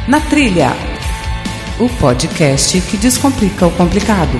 Na Trilha, o podcast que descomplica o complicado.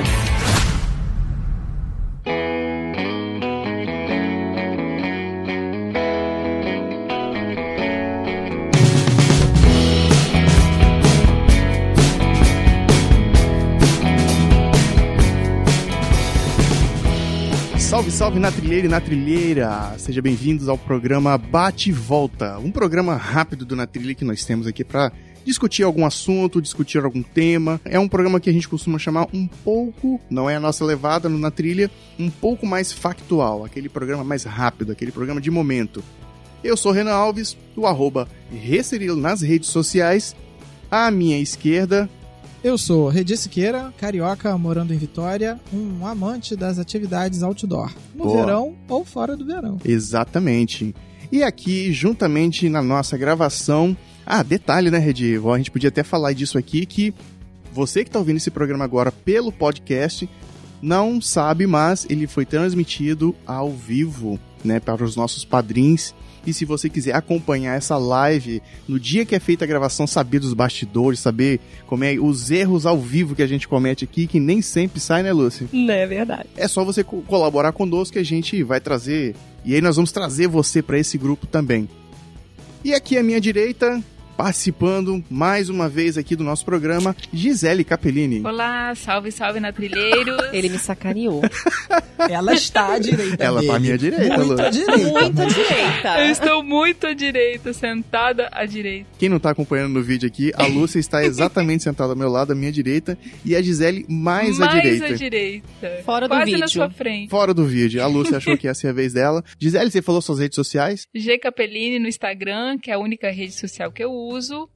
Salve, salve na trilheira e na trilheira! Sejam bem-vindos ao programa Bate e Volta, um programa rápido do Na Trilha que nós temos aqui para discutir algum assunto, discutir algum tema. É um programa que a gente costuma chamar um pouco, não é a nossa levada no Na Trilha, um pouco mais factual, aquele programa mais rápido, aquele programa de momento. Eu sou Renan Alves, do @Recerilo nas redes sociais. À minha esquerda... Eu sou Redi Siqueira, carioca, morando em Vitória, um amante das atividades outdoor, no verão ou fora do verão. Exatamente. E aqui, juntamente na nossa gravação... detalhe, né, Redi? A gente podia até falar disso aqui, que você que está ouvindo esse programa agora pelo podcast não sabe, mas ele foi transmitido ao vivo, né, para os nossos padrinhos. E se você quiser acompanhar essa live no dia que é feita a gravação, saber dos bastidores, saber como é os erros ao vivo que a gente comete aqui, que nem sempre sai, né, Lúcia? Não é verdade. É só você colaborar conosco que a gente vai trazer, e aí nós vamos trazer você para esse grupo também. E aqui à minha direita, participando mais uma vez aqui do nosso programa, Gisele Capellini. Olá, salve, salve na trilheiros. Ele me sacaneou. Ela está à direita Ela dele. à minha direita, Lu. Muito à direita. Muito à direita. Eu estou muito à direita, sentada à direita. Quem não está acompanhando no vídeo aqui, a Lúcia está exatamente sentada ao meu lado, à minha direita, e a Gisele mais à direita. Mais à direita. Fora do Quase vídeo. na sua frente. Fora do vídeo. A Lúcia achou que ia ser a vez dela. Gisele, você falou suas redes sociais? G Capellini no Instagram, que é a única rede social que eu uso.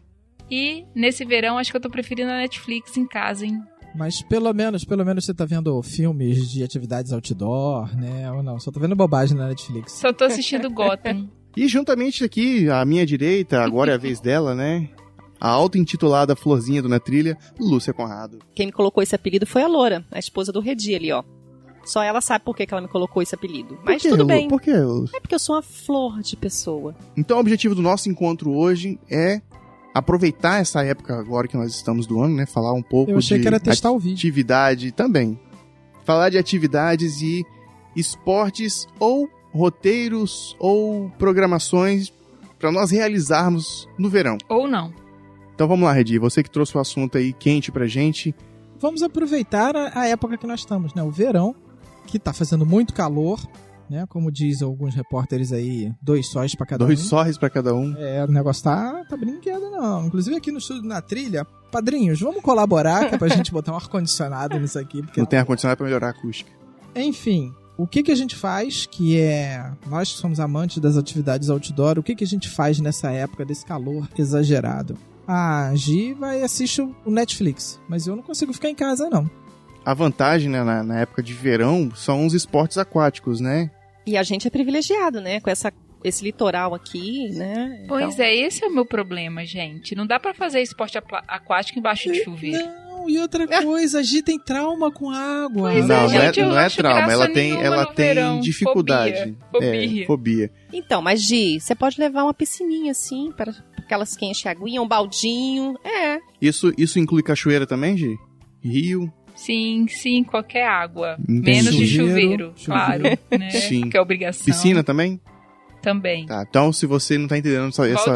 E nesse verão acho que eu tô preferindo a Netflix em casa, hein? Mas pelo menos você tá vendo filmes de atividades outdoor, né? Ou não? Só tô vendo bobagem na Netflix. Só tô assistindo Gotham. E juntamente aqui, à minha direita, agora é a vez dela, né? A auto-intitulada Florzinha do Na Trilha, Lúcia Conrado. Quem me colocou esse apelido foi a Loura, a esposa do Redi ali, ó. Só ela sabe por que ela me colocou esse apelido. Mas tudo bem. Por que, Lúcia? É porque eu sou uma flor de pessoa. Então o objetivo do nosso encontro hoje é aproveitar essa época agora que nós estamos do ano, né? Falar um pouco Eu achei de que era testar o vídeo. atividade também. Falar de atividades e esportes ou roteiros ou programações para nós realizarmos no verão. Ou não. Então vamos lá, Redi, você que trouxe o assunto aí quente pra gente. Vamos aproveitar a época que nós estamos, né? O verão, que tá fazendo muito calor, né? Como diz alguns repórteres aí, 2 sóis pra cada um. 2 sóis pra cada um. O negócio tá brinquedo não. Inclusive aqui no estúdio Na Trilha, padrinhos, vamos colaborar que é pra gente botar um ar-condicionado nisso aqui. Porque Não tem ar-condicionado pra melhorar a acústica. Enfim, o que a gente faz, que é... Nós que somos amantes das atividades outdoor, o que a gente faz nessa época desse calor exagerado? A Gi vai assistir o Netflix, mas eu não consigo ficar em casa, não. A vantagem, né, na época de verão são os esportes aquáticos, né? E a gente é privilegiado, né? Com esse litoral aqui, né? Pois é, esse é o meu problema, gente. Não dá pra fazer esporte aquático embaixo de chuveiro. Não, e outra coisa, a Gi tem trauma com água. Pois Não, gente, eu não é acho trauma, graça ela tem nenhuma no verão. dificuldade. Fobia. Então, mas Gi, você pode levar uma piscininha assim, para aquelas que enchem aguinha, um baldinho. Isso inclui cachoeira também, Gi? Rio? Sim, qualquer água. Entendi. Menos de chuveiro, claro. Né? Sim. Que é obrigação. Piscina também? Também. Tá, então se você não tá entendendo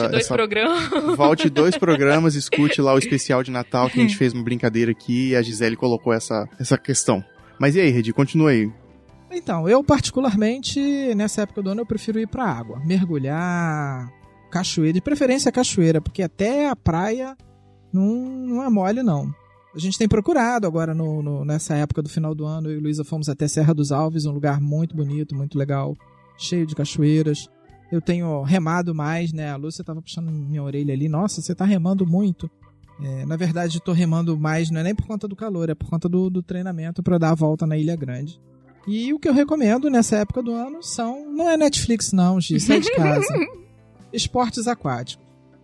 programas. Volte 2 programas, escute lá o especial de Natal que a gente fez uma brincadeira aqui e a Gisele colocou essa questão. Mas e aí, Redi, continua aí. Então, eu particularmente, nessa época do ano, eu prefiro ir pra água. Mergulhar, cachoeira, de preferência cachoeira, porque até a praia não é mole, não. A gente tem procurado agora, nessa época do final do ano, eu e Luísa fomos até Serra dos Alves, um lugar muito bonito, muito legal, cheio de cachoeiras. Eu tenho remado mais, né? A Lúcia tava puxando minha orelha ali. Nossa, você tá remando muito. Na verdade, tô remando mais, não é nem por conta do calor, é por conta do treinamento para dar a volta na Ilha Grande. E o que eu recomendo nessa época do ano não é Netflix não, Gi, sai de casa. Esportes aquáticos.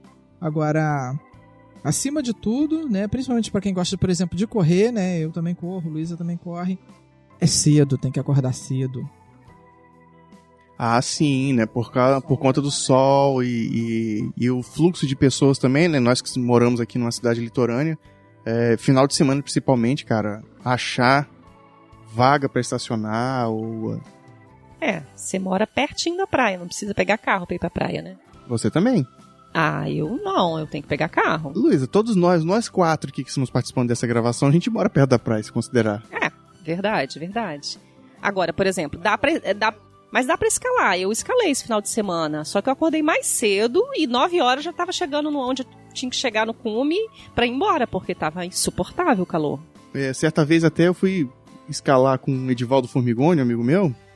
Agora, acima de tudo, né, principalmente para quem gosta, por exemplo, de correr, né? Eu também corro, Luísa também corre. É cedo, tem que acordar cedo. Ah, sim, né? Por conta do sol e o fluxo de pessoas também, né? Nós que moramos aqui numa cidade litorânea, final de semana principalmente, cara, achar vaga pra estacionar ou... Você mora pertinho da praia, não precisa pegar carro pra ir pra praia, né? Você também. Ah, eu não, eu tenho que pegar carro. Luísa, todos nós 4 aqui que estamos participando dessa gravação, a gente mora perto da praia, se considerar. Verdade. Agora, por exemplo, mas dá pra escalar. Eu escalei esse final de semana, só que eu acordei mais cedo e 9 horas já tava chegando onde eu tinha que chegar no cume pra ir embora, porque tava insuportável o calor. Certa vez até eu fui escalar com o Edivaldo Formigoni, amigo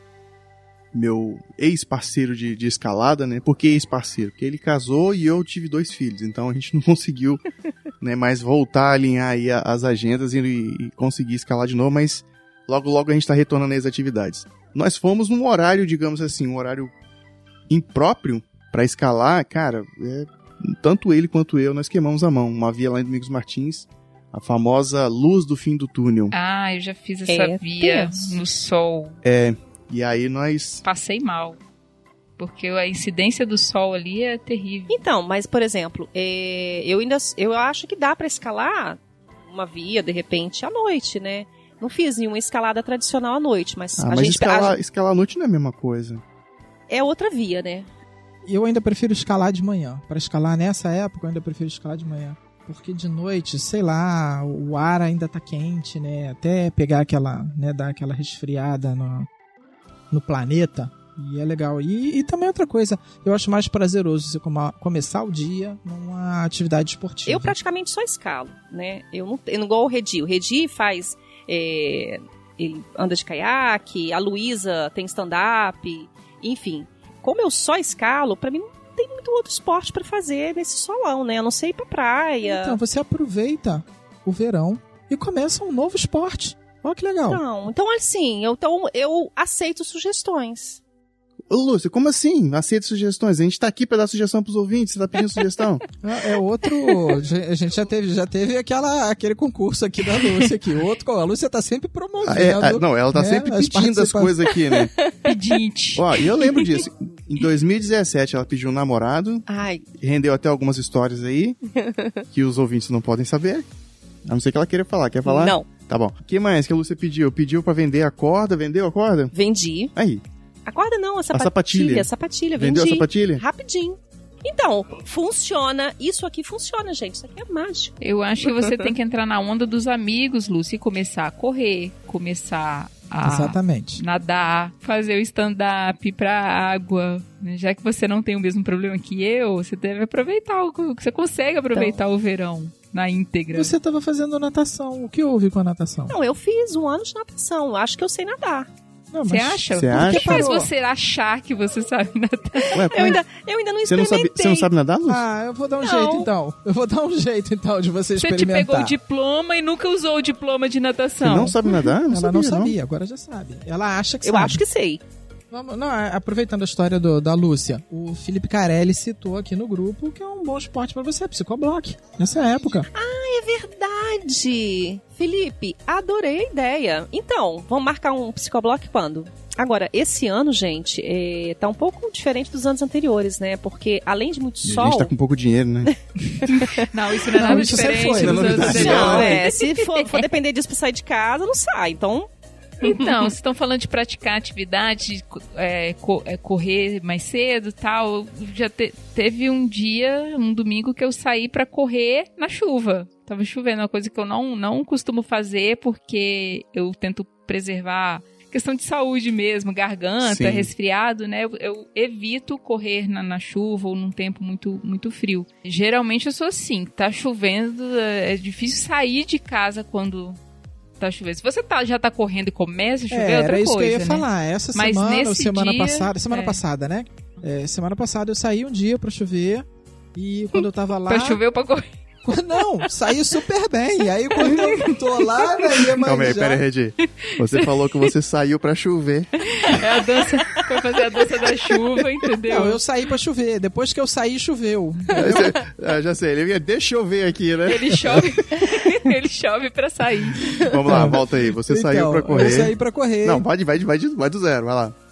meu ex-parceiro de escalada, né? Por que ex-parceiro? Porque ele casou e eu tive 2 filhos, então a gente não conseguiu né, mais voltar a alinhar aí as agendas e conseguir escalar de novo, mas logo a gente tá retornando às atividades. Nós fomos num horário, digamos assim, um horário impróprio pra escalar, cara, tanto ele quanto eu, nós queimamos a mão. Uma via lá em Domingos Martins, a famosa luz do fim do túnel. Ah, eu já fiz essa via no sol. E aí nós... Passei mal. Porque a incidência do sol ali é terrível. Então, mas, por exemplo, eu acho que dá pra escalar uma via, de repente, à noite, né? Não fiz nenhuma escalada tradicional à noite, mas escalar à noite não é a mesma coisa. É outra via, né? Eu ainda prefiro escalar de manhã. Para escalar nessa época, eu ainda prefiro escalar de manhã. Porque de noite, sei lá, o ar ainda tá quente, né? Até pegar dar aquela resfriada no planeta. E é legal. E também outra coisa, eu acho mais prazeroso você começar o dia numa atividade esportiva. Eu praticamente só escalo, né? Eu não gosto do Redi. O Redi faz... ele anda de caiaque, a Luísa tem stand-up, enfim. Como eu só escalo, pra mim não tem muito outro esporte pra fazer nesse solão, né? Eu não sei ir pra praia. Então, você aproveita o verão e começa um novo esporte. Olha que legal. Então assim, eu aceito sugestões. Ô, Lúcia, como assim? Aceita sugestões? A gente tá aqui pra dar sugestão pros ouvintes, você tá pedindo sugestão? A gente já teve aquele concurso aqui da Lúcia aqui. A Lúcia tá sempre promovendo. Não, ela tá sempre pedindo as coisas aqui, né? Pedinte. Ó, e eu lembro disso. Em 2017 ela pediu um namorado. Ai. Rendeu até algumas histórias aí que os ouvintes não podem saber. A não ser que ela queira falar. Quer falar? Não. Tá bom. O que mais que a Lúcia pediu? Pediu pra vender a corda? Vendeu a corda? Vendi. Aí. A corda não, a sapatilha. Vendi. Vendeu a sapatilha? Rapidinho. Então, funciona. Isso aqui funciona, gente. Isso aqui é mágico. Eu acho que você tem que entrar na onda dos amigos, Lúcia, e começar a correr, começar a Exatamente. nadar, fazer o stand-up, ir pra água. Já que você não tem o mesmo problema que eu, você deve aproveitar você consegue aproveitar o verão na íntegra. Você estava fazendo natação. O que houve com a natação? Não, eu fiz 1 ano de natação. Acho que eu sei nadar. Você acha? O que faz você achar que você sabe nadar? Ué, eu ainda não experimentei. Você não sabe nadar, Lúcia? Eu vou dar um jeito então. Eu vou dar um jeito então de você experimentar. Você te pegou o diploma e nunca usou o diploma de natação. Você não sabe nadar? Ela não sabia, agora já sabe. Ela acha que sabe. Eu acho que sei. Aproveitando a história da Lúcia, o Felipe Carelli citou aqui no grupo que é um bom esporte pra você, psicoblock, nessa época. Ah, é verdade! Felipe, adorei a ideia. Então, vamos marcar um psicoblock quando? Agora, esse ano, gente, tá um pouco diferente dos anos anteriores, né? Porque, além de muito sol... A gente tá com pouco dinheiro, né? Não, isso não é nada diferente dos anos anteriores. Se for depender disso pra sair de casa, não sai. Então, vocês estão falando de praticar atividade, correr mais cedo e tal. Já teve um domingo que eu saí pra correr na chuva. Tava chovendo, uma coisa que eu não costumo fazer porque eu tento preservar questão de saúde mesmo, garganta, Sim. resfriado, né? Eu evito correr na chuva ou num tempo muito, muito frio. Geralmente eu sou assim, tá chovendo, é difícil sair de casa quando tá chovendo. Se você já tá correndo e começa a chover, é outra coisa, era isso que eu ia né? falar. Essa Mas semana, ou semana dia, passada, passada, né? Semana passada eu saí um dia pra chover e quando eu tava lá... Pra chover ou pra correr? Não, saí super bem. E aí quando eu tô lá, né, Calma aí, pera aí, Redi. Você falou que você saiu pra chover. A dança, foi fazer a dança da chuva, entendeu? Não, eu saí pra chover. Depois que eu saí, choveu. Já sei, ele ia, deixa eu ver aqui, né? Ele chove pra sair. Vamos lá, volta aí. Você saiu pra correr. Eu saí pra correr. Não, vai do zero, vai lá.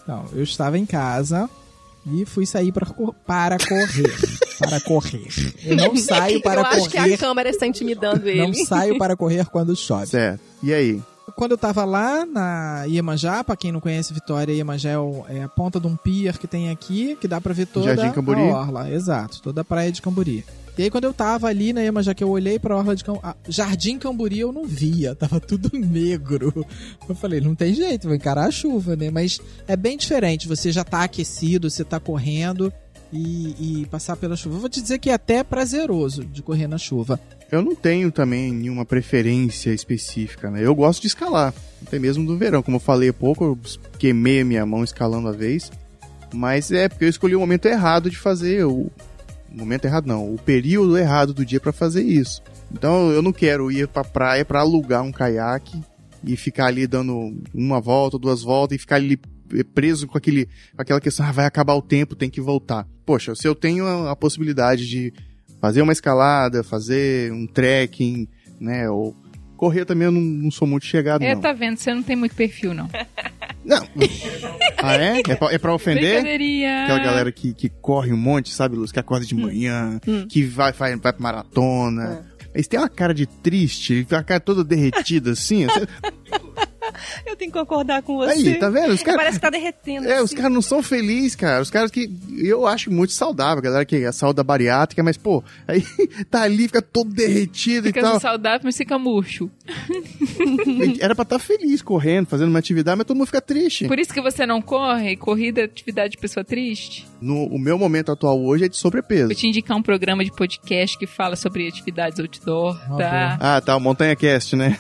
Então, eu estava em casa e fui sair para correr. Para correr. Eu não saio para correr. Eu acho que a câmera está intimidando ele. Não saio para correr quando chove. Certo. E aí? Quando eu tava lá na Iemanjá, pra quem não conhece Vitória, Iemanjá é a ponta de um pier que tem aqui, que dá pra ver toda Jardim Camburi. a orla. Exato, toda a praia de Camburi. E aí quando eu tava ali na Iemanjá, que eu olhei pra orla de Jardim Camburi, eu não via, tava tudo negro. Eu falei, não tem jeito, vou encarar a chuva, né? Mas é bem diferente, você já tá aquecido, você tá correndo e passar pela chuva. Eu vou te dizer que é até prazeroso de correr na chuva. Eu não tenho também nenhuma preferência específica, né? Eu gosto de escalar, até mesmo do verão. Como eu falei há pouco, eu queimei a minha mão escalando a vez. Mas é porque eu escolhi o momento errado de fazer o momento errado não, o período errado do dia pra fazer isso. Então eu não quero ir pra praia pra alugar um caiaque e ficar ali dando uma volta, 2 voltas e ficar ali preso com aquela questão, vai acabar o tempo, tem que voltar. Poxa, se eu tenho a possibilidade de fazer uma escalada, fazer um trekking, né, ou correr também eu não sou muito chegado, não. Tá vendo, você não tem muito perfil, não. Não. Ah, é? É pra ofender? Brincadeirinha. Aquela galera que corre um monte, sabe, Luz? Que acorda de manhã, que vai pra maratona. Eles têm uma cara de triste, uma cara toda derretida, assim. Eu tenho que concordar com você. Aí, tá vendo? Os cara... Parece que tá derretendo. Os caras não são felizes, cara. Os caras que eu acho muito saudável, a galera que é saúde bariátrica, mas, pô, aí tá ali, fica todo derretido fica e tal. Saudável, mas fica murcho. Era pra estar feliz correndo, fazendo uma atividade, mas todo mundo fica triste. Por isso que você não corre? Corrida é atividade de pessoa triste? O meu momento atual hoje é de sobrepeso. Vou te indicar um programa de podcast que fala sobre atividades outdoor, tá? Ah, tá, o Montanha Cast, né?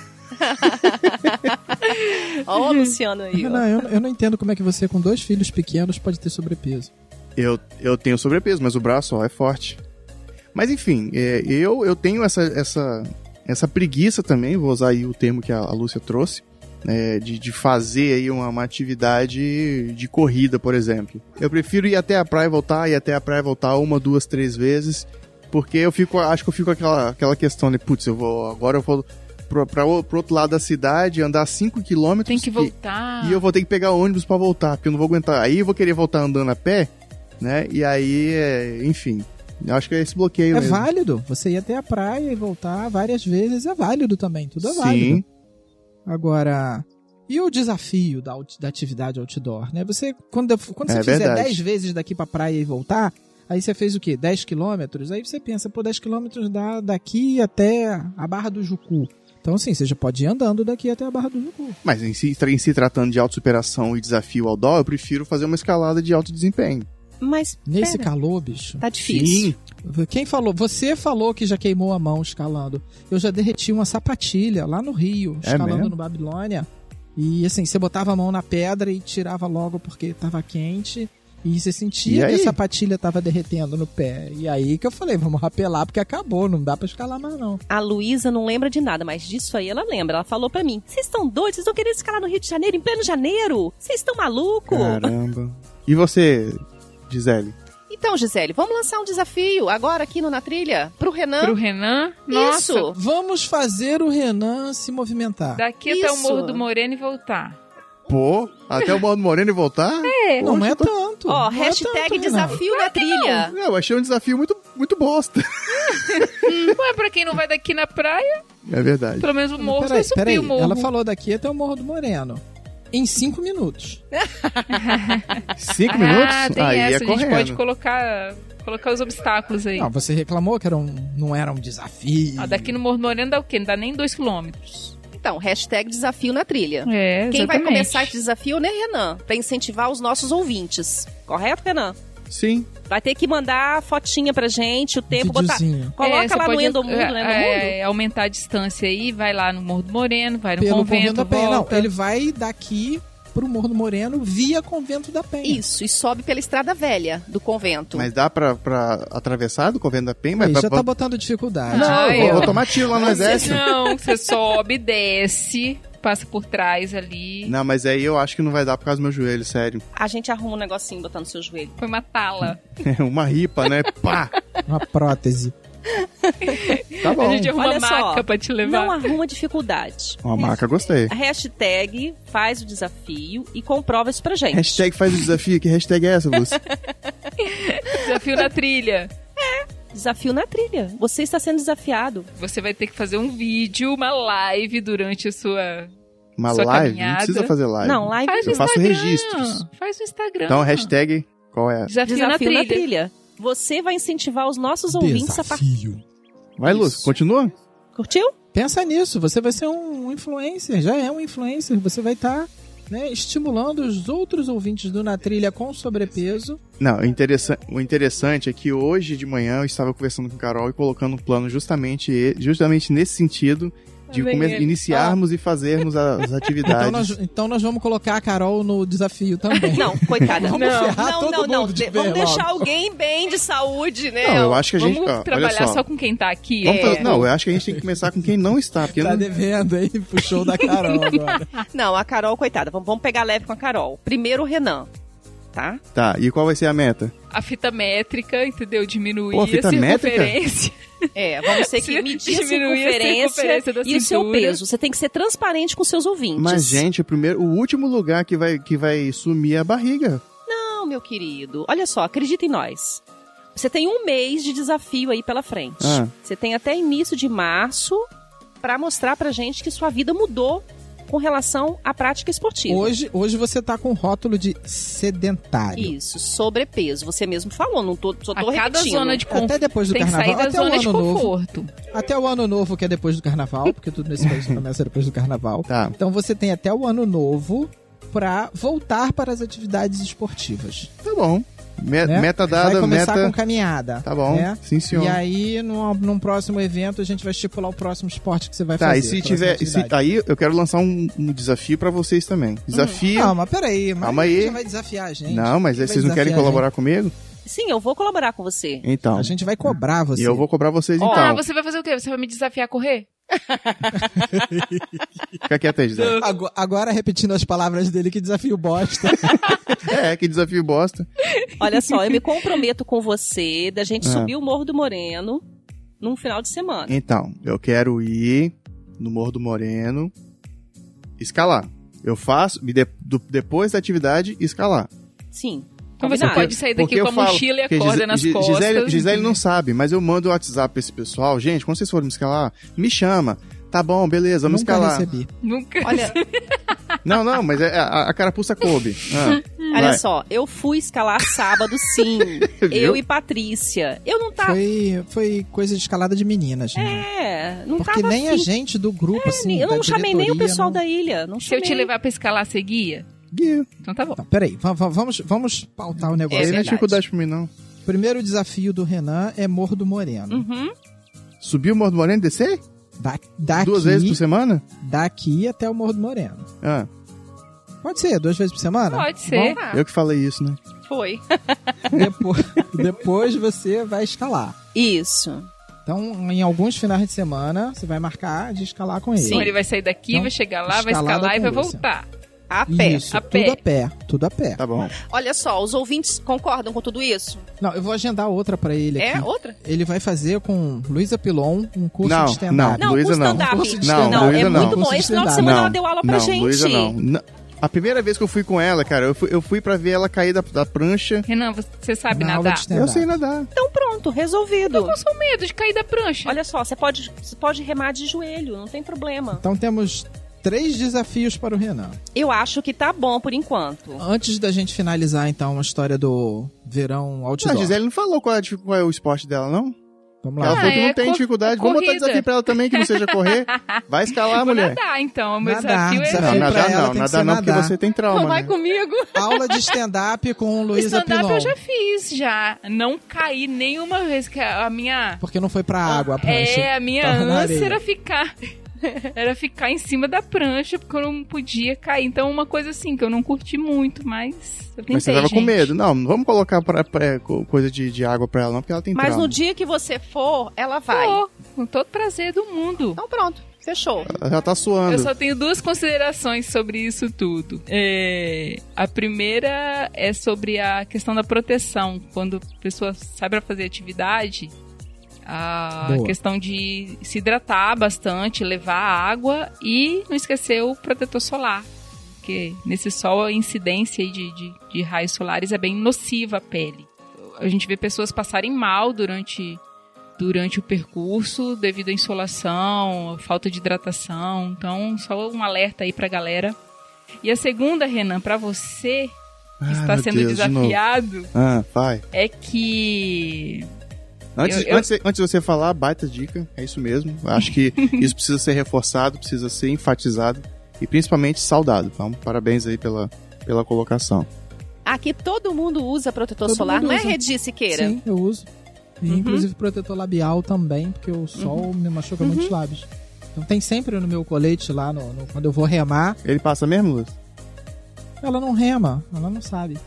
Ó, o Luciano aí. Eu não entendo como é que você, com 2 filhos pequenos, pode ter sobrepeso. Eu tenho sobrepeso, mas o braço é forte. Mas enfim, eu tenho essa preguiça também, vou usar aí o termo que a Lúcia trouxe, de fazer aí uma atividade de corrida, por exemplo. Eu prefiro ir até a praia e voltar 1, 2, 3 vezes, porque acho que eu fico com aquela questão de, putz, agora eu vou pro outro lado da cidade, andar 5 km. Tem que voltar. E eu vou ter que pegar ônibus pra voltar, porque eu não vou aguentar. Aí eu vou querer voltar andando a pé, né? E aí, enfim, eu acho que é esse bloqueio mesmo. Válido. Você ir até a praia e voltar várias vezes é válido também. Tudo é válido. Sim. Agora, e o desafio da atividade outdoor, né? Você, quando você fizer verdade. 10 vezes daqui pra praia e voltar, aí você fez o quê? 10 quilômetros? Aí você pensa, 10 quilômetros dá daqui até a Barra do Jucu. Então, assim, você já pode ir andando daqui até a Barra do Jucu. Mas em se tratando de autossuperação e desafio outdoor, eu prefiro fazer uma escalada de alto desempenho. Mas, nesse calor, bicho. Tá difícil. Sim. Quem falou? Você falou que já queimou a mão escalando. Eu já derreti uma sapatilha lá no Rio, escalando mesmo? no Babilônia. E assim, você botava a mão na pedra e tirava logo porque tava quente. E você sentia que a sapatilha tava derretendo no pé. E aí que eu falei, vamos rapelar porque acabou, não dá pra escalar mais não. A Luísa não lembra de nada, mas disso aí ela lembra. Ela falou pra mim, vocês estão doidos? Vocês vão querer escalar no Rio de Janeiro em pleno janeiro? Vocês estão malucos? Caramba. E você, Gisele? Então, Gisele, vamos lançar um desafio agora aqui no Na Trilha pro Renan. Pro Renan? Nossa. Isso. Vamos fazer o Renan se movimentar. Daqui até o Morro do Moreno e voltar. Pô, até o Morro do Moreno e voltar? Não é tanto. Ó, não hashtag é tanto, desafio na trilha. Não, eu achei um desafio muito, muito bosta. Ué, pra quem não vai daqui na praia, É verdade. pelo menos o morro vai subir Peraí, o morro. ela falou daqui até o Morro do Moreno. Em 5 minutos. 5 minutos? Ah, tem aí essa, é a gente correndo. pode colocar os obstáculos aí. Não, você reclamou que não era um desafio. Daqui no Morro do Moreno dá o quê? Não dá nem 2 quilômetros. Então, hashtag desafio na trilha. É, Quem vai exatamente. começar esse desafio, né, Renan? Pra incentivar os nossos ouvintes. Correto, Renan? Sim. Vai ter que mandar fotinha pra gente, o tempo, botar... Videozinho. Coloca você lá no pode, Endomundo, né? aumentar a distância aí, vai lá no Morro do Moreno, vai no Pelo Convento, da Penha. Não, volta. ele vai daqui pro Morro do Moreno via Convento da Penha. Isso, e sobe pela estrada velha do convento. Mas dá pra atravessar do Convento da Penha? Aí Mas já tá botando dificuldade. Não, Ai, eu vou ó. tomar tiro lá no exército. Não, você sobe, desce, passa por trás ali. Não, mas aí eu acho que não vai dar por causa do meu joelho, sério. A gente arruma um negocinho botando no seu joelho. Foi uma tala. Uma ripa, né? Pá! Uma prótese. Tá bom. A gente arruma Olha maca só, pra te levar. não arruma dificuldade. Uma marca, gostei. A hashtag faz o desafio e comprova isso pra gente. Hashtag faz o desafio. Que hashtag é essa, Lúcia? Desafio na trilha. Desafio na trilha. Você está sendo desafiado. Você vai ter que fazer um vídeo, uma live durante a sua... Uma Sua live? caminhada. Não precisa fazer live. Não, live Faz no Eu faço Instagram. registros. Faz no Instagram. Então, hashtag, qual é? Desafio, desafio na trilha. Você vai incentivar os nossos ouvintes a Desafio. Vai, Lúcia, continua? Curtiu? Pensa nisso, você vai ser um influencer, já é um influencer, você vai estar estimulando os outros ouvintes do Na Trilha com sobrepeso. Não, o interessante é que hoje de manhã eu estava conversando com a Carol e colocando um plano justamente nesse sentido de iniciarmos e fazermos as atividades. Então nós vamos colocar a Carol no desafio também. Não, coitada. Vamos ferrar todo mundo de Vamos vez deixar logo. alguém bem de saúde, né? Não, eu acho que a gente... Vamos trabalhar olha só com quem tá aqui. Vamos fazer- não, eu acho que a gente tem que começar com quem não está. Porque Tá não- devendo aí pro show da Carol agora. Não, a Carol, coitada. Vamos pegar leve com a Carol. Primeiro o Renan, tá? Tá, e qual vai ser a meta? A fita métrica, entendeu? Diminuir Pô, a fita a métrica? circunferência. Vamos ter que medir a Diminuir a circunferência da e o seu cintura. peso. Você tem que ser transparente com seus ouvintes. Mas, gente, o último lugar que vai sumir é a barriga. Não, meu querido. Olha só, acredita em nós. Você tem um mês de desafio aí pela frente. Ah. Você tem até início de março pra mostrar pra gente que sua vida mudou com relação à prática esportiva. Hoje você tá com rótulo de sedentário. Isso, sobrepeso. Você mesmo falou, só tô A cada repetindo. zona de conforto. Até depois do Tem que carnaval. sair da até o zona de ano novo. conforto. Até o ano novo, que é depois do carnaval, porque tudo nesse país começa depois do carnaval. Tá. Então você tem até o ano novo pra voltar para as atividades esportivas. Tá bom. né? Meta dada, Vai começar meta... com caminhada. Tá bom, né? sim senhor. E aí, num próximo evento, a gente vai estipular o próximo esporte que você vai Tá, fazer. e se próxima tiver... atividade. aí eu quero lançar um desafio pra vocês também. Desafio... Não, mas peraí. Mas Calma quem aí. já vai desafiar a gente? Não, mas Quem aí vai vocês não querem desafiar a colaborar comigo? Sim, eu vou colaborar com você. Então. A gente vai cobrar você. E eu vou cobrar vocês Ó, então. Ah, você vai fazer o quê? Você vai me desafiar a correr? Fica quieto aí, Gisele. Agora, repetindo as palavras dele, que desafio bosta. Que desafio bosta. Olha só, eu me comprometo com você da gente Ah. subir o Morro do Moreno num final de semana. Então, eu quero ir no Morro do Moreno escalar. Eu faço, depois da atividade, escalar. Sim. Então você combinado. pode sair daqui Porque com a eu falo mochila e a que corda nas costas. Gisele não sabe, mas eu mando o WhatsApp pra esse pessoal. Gente, quando vocês forem me escalar, me chama. Tá bom, beleza, vamos Nunca escalar. recebi. Nunca. Olha, Não, mas a carapuça coube. Ah, olha vai. só, eu fui escalar sábado, sim. Viu? Eu e Patrícia. Eu não tava. Foi coisa de escalada de meninas, né? Não Porque tava nem a afim. gente do grupo, assim, Eu não da chamei nem o diretoria, pessoal não... da ilha. Não Se eu chamei. te levar pra escalar, você guia? Guia. Então tá bom. Não, peraí, vamos pautar o negócio. Aí não é verdade. dificuldade pra mim, não. O primeiro desafio do Renan é Morro do Moreno. Uhum. Subir o Morro do Moreno e descer? Daqui, 2 vezes por semana? daqui até o Morro do Moreno. Ah, Pode ser, 2 vezes por semana? Pode ser. Bom, eu que falei isso, né? Foi. depois você vai escalar. Isso. Então, em alguns finais de semana, você vai marcar de escalar com ele. Então ele vai sair daqui, Então, vai chegar lá, vai escalada escalar e vai com Lúcia. voltar. A pé. Isso, a tudo pé. a pé. Tudo a pé. Tá bom. Olha só, os ouvintes concordam com tudo isso? Não, eu vou agendar outra pra ele aqui. É? Outra? Ele vai fazer com Luísa Pilon um curso Não, de stand-up. Não, Luísa curso não. stand-up. Curso de Não, stand-up. Luísa é não. muito bom. Curso de Esse final de stand-up. semana Não, ela deu aula pra não, gente. Luísa não. A primeira vez que eu fui com ela, cara, eu fui pra ver ela cair da prancha. Renan, você sabe Na aula nadar? de stand-up. Eu sei nadar. Então pronto, resolvido. Qual o seu medo de cair da prancha? Olha só, você pode remar de joelho, não tem problema. Então temos 3 desafios para o Renan. Eu acho que tá bom por enquanto. Antes da gente finalizar, então, a história do verão outdoor. A Gisele não falou qual é o esporte dela, não? Vamos Ela lá. falou que não é tem dificuldade. Vamos botar corrida. desafio pra ela também, que não seja correr. Vai escalar, Vou mulher. nadar, então. O meu Nadar, desafio é... desafio. Não, pra nadar ela não. tem que Nadar ser não, porque nadar. você tem trauma, Não vai né? comigo? Aula de stand-up com Luísa Stand-up Pilon. eu já fiz, já. Não caí nenhuma vez, que a minha... Porque não foi pra água a prancha. A minha Tava na ânsia areia. era ficar... Era ficar em cima da prancha, porque eu não podia cair. Então, uma coisa assim, que eu não curti muito, mas... Eu tentei, Mas você tava com gente. medo. Não vamos colocar coisa de água pra ela, não, porque ela tem Mas trauma. no dia que você for, ela vai. Pô, com todo prazer do mundo. Então pronto, fechou. Ela já tá suando. Eu só tenho 2 considerações sobre isso tudo. A primeira é sobre a questão da proteção. Quando a pessoa sai pra fazer atividade, A Boa. questão de se hidratar bastante, levar água e não esquecer o protetor solar. Porque nesse sol a incidência aí de raios solares é bem nociva à pele. A gente vê pessoas passarem mal durante o percurso devido à insolação, falta de hidratação. Então, só um alerta aí pra galera. E a segunda, Renan, pra você que está meu sendo Deus, de desafiado, vai. é que... Antes de você falar, baita dica, é isso mesmo. Acho que isso precisa ser reforçado, precisa ser enfatizado e principalmente saudado. Então, parabéns aí pela colocação. Aqui todo mundo usa protetor Todo solar, mundo não é, usa. Redi Siqueira? Sim, eu uso. E, inclusive protetor labial também, porque o sol me machuca muito os lábios. Então tem sempre no meu colete lá, quando eu vou remar. Ele passa mesmo, Luz? Ela não rema, ela não sabe.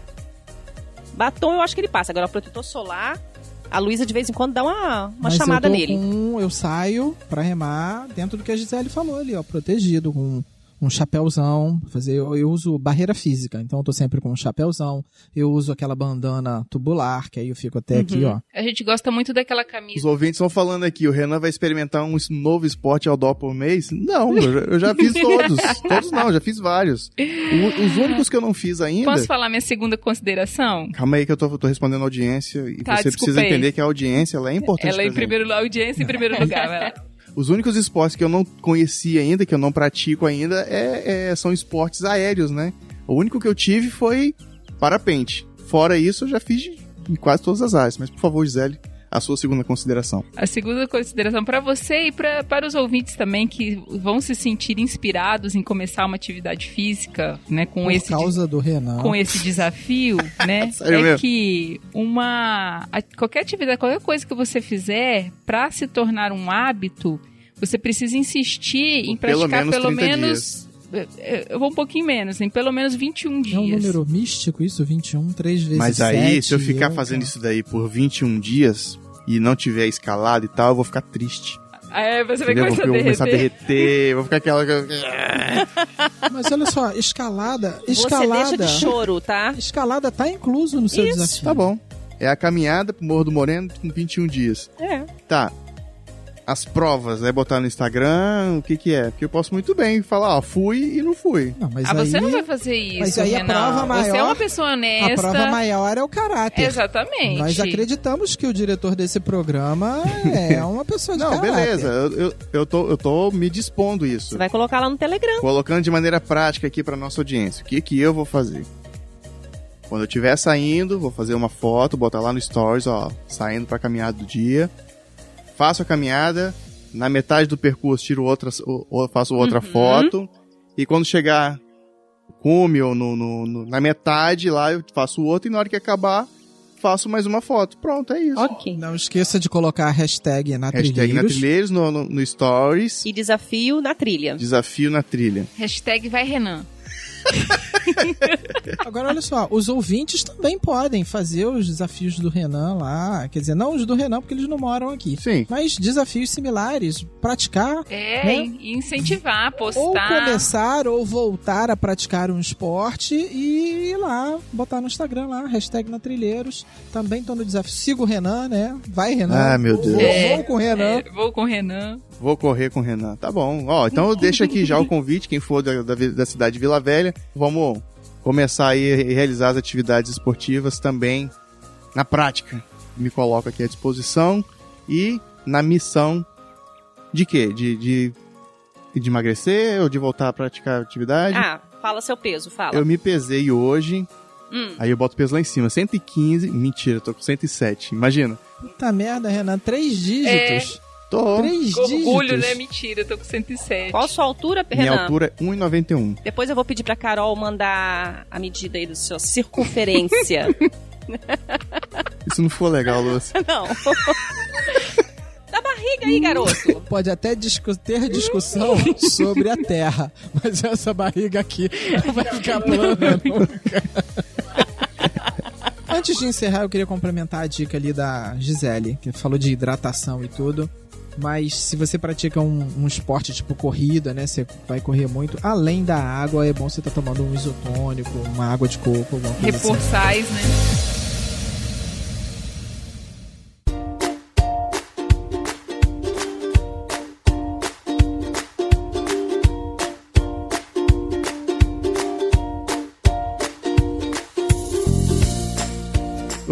Batom eu acho que ele passa. Agora, protetor solar, a Luísa de vez em quando dá uma Mas chamada eu tô nele. eu saio pra remar dentro do que a Gisele falou ali, ó, protegido, com um chapéuzão, eu uso barreira física, então eu tô sempre com um chapéuzão, eu uso aquela bandana tubular, que aí eu fico até aqui, ó. A gente gosta muito daquela Os camisa. ouvintes estão falando aqui, o Renan vai experimentar um novo esporte outdoor por mês? Não, eu já fiz todos. Todos não, já fiz vários. Os únicos que eu não fiz ainda... Posso falar minha segunda consideração? Calma aí que eu tô respondendo a audiência e Tá, você desculpa precisa aí. entender que a audiência ela é importante. Ela pra em gente. primeiro lugar, audiência em primeiro lugar, vai lá. Os únicos esportes que eu não conheci ainda, que eu não pratico ainda, são esportes aéreos, né? O único que eu tive foi parapente. Fora isso, eu já fiz em quase todas as áreas. Mas, por favor, Gisele, a sua segunda consideração. A segunda consideração para você e para os ouvintes também que vão se sentir inspirados em começar uma atividade física, né, com Por causa do Renan. com esse desafio, né? Sério é mesmo? que qualquer atividade, qualquer coisa que você fizer para se tornar um hábito, você precisa insistir em praticar pelo 30 menos eu vou um pouquinho menos, em pelo menos 21 dias. É um número místico isso, 21, 3 vezes Mas aí, 7, se eu ficar fazendo isso daí por 21 dias e não tiver escalado e tal, eu vou ficar triste. Você vai Entendeu? começar a Vou começar a derreter. derreter, vou ficar aquela... Mas olha só, escalada... Você deixa de choro, tá? Escalada tá incluso no seu Isso. desafio. Tá bom. É a caminhada pro Morro do Moreno com 21 dias. É. Tá. As provas, né? Botar no Instagram, o que é? Porque eu posso muito bem falar, ó, fui e não fui. Não, mas Você aí, não vai fazer isso, mas aí a Renan. prova Você é maior- uma pessoa honesta. a prova maior é o caráter. Exatamente. Nós acreditamos que o diretor desse programa é uma pessoa de Não, caráter. beleza. Eu tô me dispondo isso. Você vai colocar lá no Telegram. Colocando de maneira prática aqui pra nossa audiência. O que eu vou fazer? Quando eu estiver saindo, vou fazer uma foto, botar lá no Stories, ó, saindo pra caminhada do dia. Faço a caminhada, na metade do percurso faço outra foto. E quando chegar no cume ou na metade lá, eu faço outra e na hora que acabar, faço mais uma foto. Pronto, é isso. Ok. Não esqueça de colocar a hashtag na Hashtag na Trilheiros no Stories. E desafio na trilha. Desafio na trilha. Hashtag vai Renan. Agora, olha só, os ouvintes também podem fazer os desafios do Renan lá. Quer dizer, não os do Renan, porque eles não moram aqui. Sim. Mas desafios similares, praticar, né? E incentivar, ou postar. começar ou voltar a praticar um esporte e ir lá, botar no Instagram lá, hashtag na Trilheiros. Também tô no desafio. Siga o Renan, né? Vai, Renan. Ah, meu Deus. Vou com o Renan. Vou com o Renan. Vou correr com o Renan. Tá bom. Ó, então eu deixo aqui já o convite, quem for da cidade de Vila Velha. Vamos começar aí a realizar as atividades esportivas também na prática. Me coloco aqui à disposição e na missão de quê? De emagrecer ou de voltar a praticar atividade? Fala seu peso, fala. Eu me pesei hoje, aí eu boto o peso lá em cima. 115, mentira, eu tô com 107. Imagina. Puta merda, Renan. 3 dígitos. Tô. 3 Com orgulho, dígitos. né? Mentira, eu tô com 107. Qual a sua altura, Minha Renan? altura é 1,91. Depois eu vou pedir pra Carol mandar a medida aí da sua circunferência. Isso não for legal, Lúcia. Não. Da barriga aí, garoto. Pode até ter discussão sobre a Terra, mas essa barriga aqui não vai ficar plana nunca. Antes de encerrar, eu queria complementar a dica ali da Gisele, que falou de hidratação e tudo. Mas se você pratica um esporte tipo corrida, né? Você vai correr muito. Além da água, é bom você estar tomando um isotônico, uma água de coco, alguma coisa assim. Reforçais, né?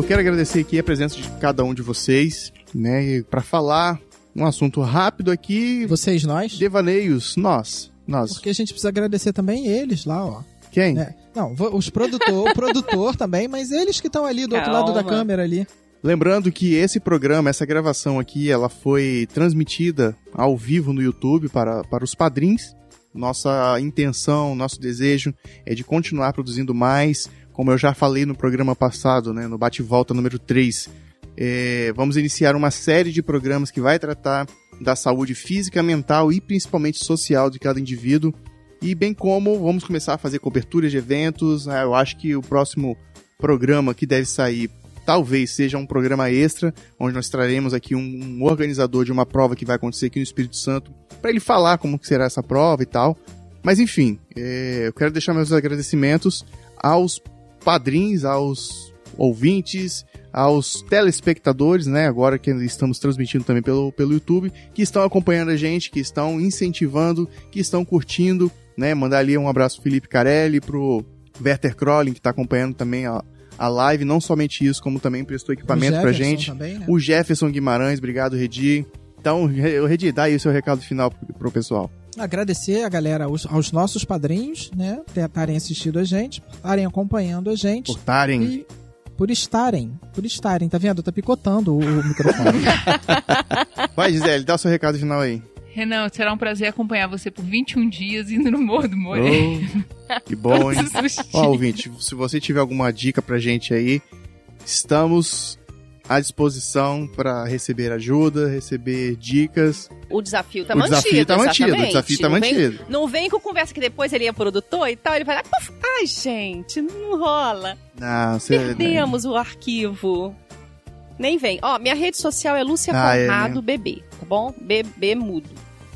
quero agradecer aqui a presença de cada um de vocês, né, para falar um assunto rápido aqui. Vocês, nós? Devaneios, nós. Porque a gente precisa agradecer também eles lá, ó. Quem? Né? Não, o produtor também, mas eles que estão ali do outro lado da câmera ali. Lembrando que esse programa, essa gravação aqui, ela foi transmitida ao vivo no YouTube para os padrinhos. Nossa intenção, nosso desejo é de continuar produzindo mais. Como eu já falei no programa passado, né, no Bate-Volta número 3, vamos iniciar uma série de programas que vai tratar da saúde física, mental e principalmente social de cada indivíduo. E bem como vamos começar a fazer coberturas de eventos. Eu acho que o próximo programa que deve sair talvez seja um programa extra, onde nós traremos aqui um organizador de uma prova que vai acontecer aqui no Espírito Santo, para ele falar como que será essa prova e tal. Mas enfim, eu quero deixar meus agradecimentos aos padrinhos, aos ouvintes, aos telespectadores, né, agora que estamos transmitindo também pelo YouTube, que estão acompanhando a gente, que estão incentivando, que estão curtindo, né, mandar ali um abraço pro Felipe Carelli, pro Werther Krollin, que está acompanhando também a live, não somente isso, como também prestou equipamento pra gente. Também, né? O Jefferson Guimarães, obrigado, Redi. Então, Redi, dá aí o seu recado final pro pessoal. Agradecer a galera, aos nossos padrinhos, né, por estarem assistindo a gente, por estarem acompanhando a gente. Por estarem, tá vendo? Tá picotando o microfone. Vai, Gisele, dá o seu recado final aí. Renan, será um prazer acompanhar você por 21 dias indo no Morro do Moreira. Que bom, hein? Ó, ouvinte, se você tiver alguma dica pra gente aí, estamos à disposição para receber ajuda, receber dicas. O desafio tá mantido. O desafio tá mantido. Não vem com conversa que depois ele é produtor e tal, ele vai lá, ai gente, não rola. Não, perdemos o arquivo. Nem vem. Ó, minha rede social é Lúcia Conrado Bebê, tá bom? Bebê mudo.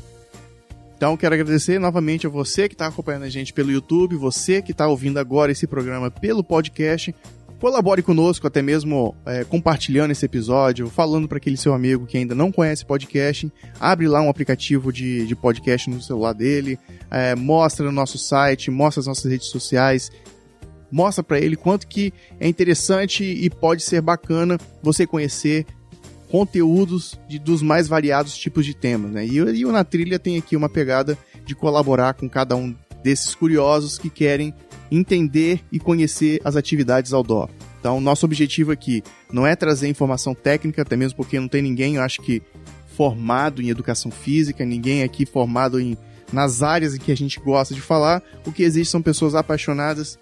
Então, quero agradecer novamente a você que está acompanhando a gente pelo YouTube, você que está ouvindo agora esse programa pelo podcast. Colabore conosco, até mesmo compartilhando esse episódio, falando para aquele seu amigo que ainda não conhece podcast. Abre lá um aplicativo de podcast no celular dele, mostra no nosso site, mostra as nossas redes sociais, mostra para ele quanto que é interessante e pode ser bacana você conhecer conteúdos dos mais variados tipos de temas, né? E o Na Trilha tem aqui uma pegada de colaborar com cada um desses curiosos que querem entender e conhecer as atividades outdoor. Então, nosso objetivo aqui não é trazer informação técnica, até mesmo porque não tem ninguém, eu acho que, formado em educação física, ninguém aqui formado nas áreas em que a gente gosta de falar. O que existe são pessoas apaixonadas,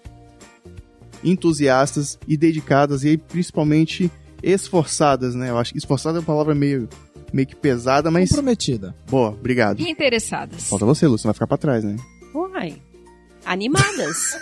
entusiastas e dedicadas, e principalmente esforçadas, né? Eu acho que esforçada é uma palavra meio que pesada, mas... comprometida. Boa, obrado. E interessadas. Falta você, Lúcia, vai ficar pra trás, né? Uai, animadas.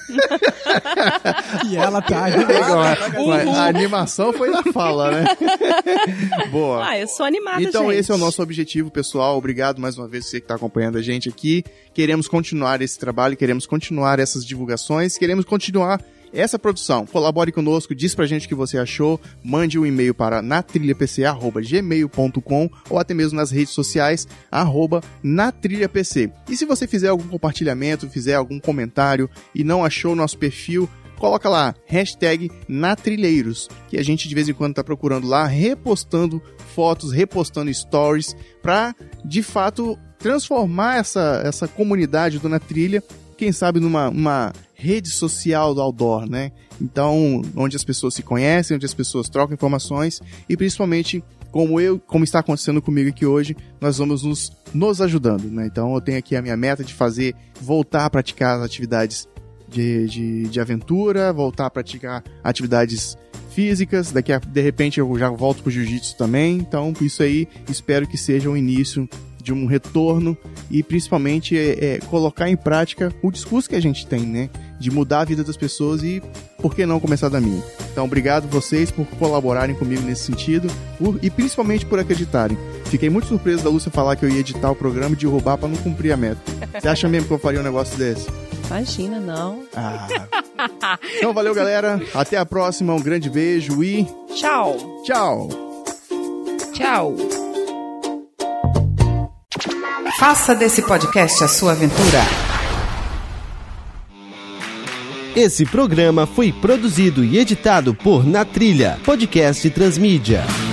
E ela tá animada. A animação foi na fala, né? Boa. Eu sou animada, então, gente. Esse é o nosso objetivo, pessoal. Obrigado mais uma vez você que está acompanhando a gente aqui. Queremos continuar esse trabalho, queremos continuar essas divulgações, queremos continuar essa produção. Colabore conosco, diz pra gente o que você achou, mande um e-mail para natrilhapc@gmail.com ou até mesmo nas redes sociais @natrilhapc. E se você fizer algum compartilhamento, fizer algum comentário e não achou o nosso perfil, coloca lá, #natrilheiros, que a gente de vez em quando tá procurando lá, repostando fotos, repostando stories, pra de fato transformar essa comunidade do Na Trilha, quem sabe numa rede social do outdoor, né? Então, onde as pessoas se conhecem, onde as pessoas trocam informações e principalmente, como está acontecendo comigo aqui hoje, nós vamos nos ajudando, né? Então, eu tenho aqui a minha meta de voltar a praticar as atividades de aventura, voltar a praticar atividades físicas, de repente eu já volto pro jiu-jitsu também, então isso aí espero que seja o início de um retorno e principalmente colocar em prática o discurso que a gente tem, né? De mudar a vida das pessoas e por que não começar da minha. Então, obrigado vocês por colaborarem comigo nesse sentido e principalmente por acreditarem. Fiquei muito surpreso da Lúcia falar que eu ia editar o programa e derrubar para não cumprir a meta. Você acha mesmo que eu faria um negócio desse? Imagina, não. Então, valeu, galera. Até a próxima. Um grande beijo e... Tchau. Tchau. Tchau. Faça desse podcast a sua aventura. Esse programa foi produzido e editado por Na Trilha, podcast Transmídia.